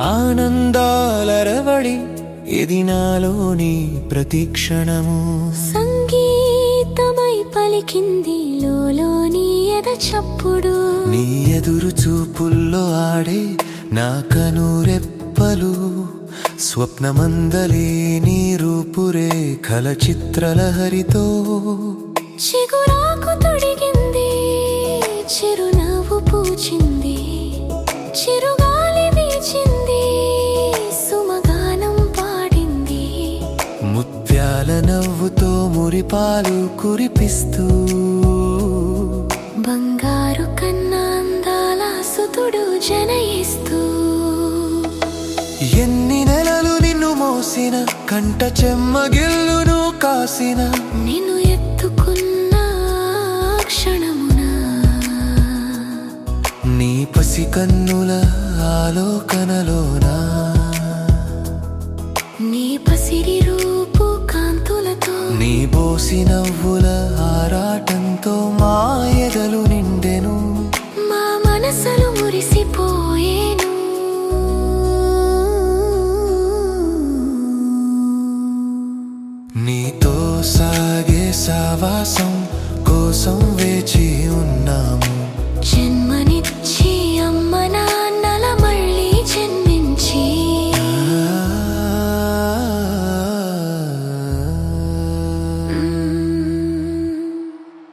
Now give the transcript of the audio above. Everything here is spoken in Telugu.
ఆనందాలరవడి ఇది నాలోని ప్రతిక్షణము సంగీతమై పలికింది లోలోని ఎద చప్పుడు నీ ఎదురు చూపుల్లో ఆడే నా కనురెప్పలు స్వప్నమందలే నీ రూపురేఖల చిత్రలహరితో చిగురాకు తొడిగింది చిరునవ్వు పూచింది చిరుగాలి వీచింది సుమగానం పాడింది ముత్యాల నవ్వుతో మురిపాలు కురిపిస్తూ బంగారు కన్నా అందాల సుతుడు జనయిస్తూ ఎన్ని నెలలు నిన్ను మోసిన కంట చెమ్మగిల్లును కాసిన నిన్ను ఎత్తుకున్న క్షణమున నీ పసి కన్నుల ఆలోకనలోనా నీ పసిరి రూపు కాంతులతో నీ బోసి నవ్వుల ఆరాటంతో మా ఎదలు నిండెను మా మనసులు మురిసిపో